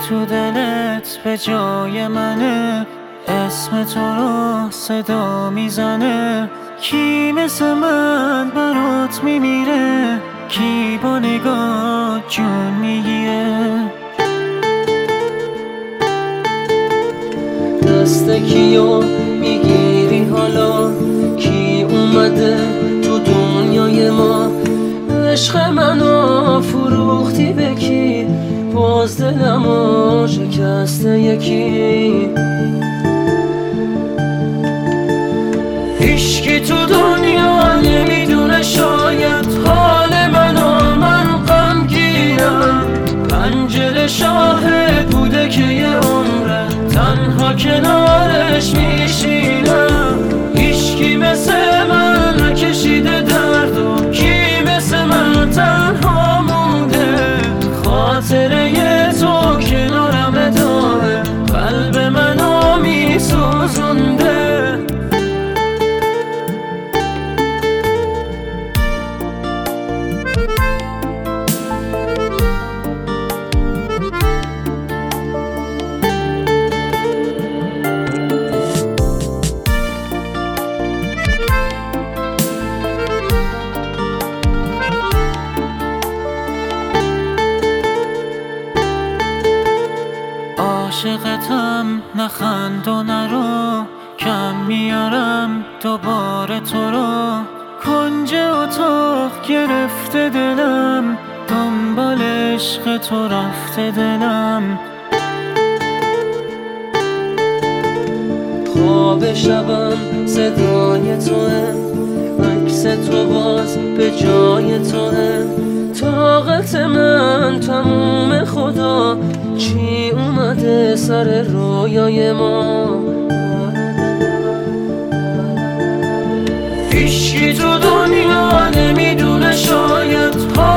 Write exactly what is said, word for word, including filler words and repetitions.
تو دلت به جای منه، اسم تو رو صدا میزنه. کی مثل من برات میمیره، کی با نگاه جون میگیره. دست کیو میگیری حالا، کی اومده تو دنیای ما؟ عشق منو فروختی به کی، باز دلمو شکسته یکی. هیچکی تو دنیا نمیدونه شاید حال منو، من غمگینم. پنجره شاهد بوده که یه عمره تنها کنارش میشینم. هیچکی مثل من نکشیده درد و کی مثل من تنها مونده. خاطره تو کنارم داره، قلب منو میسوزونده. عاشقتم نخند و نرو، کم میارم دوباره تو رو. کنج اتاق گرفته دلم، دنبال عشق تو رفته دلم. خواب شبم صدای توه، عکس تو باز به جای توه. طاقت من تموم خدا، چی اومده سر رویای ما؟ هیچکی تو دنیا نمیدونه شاید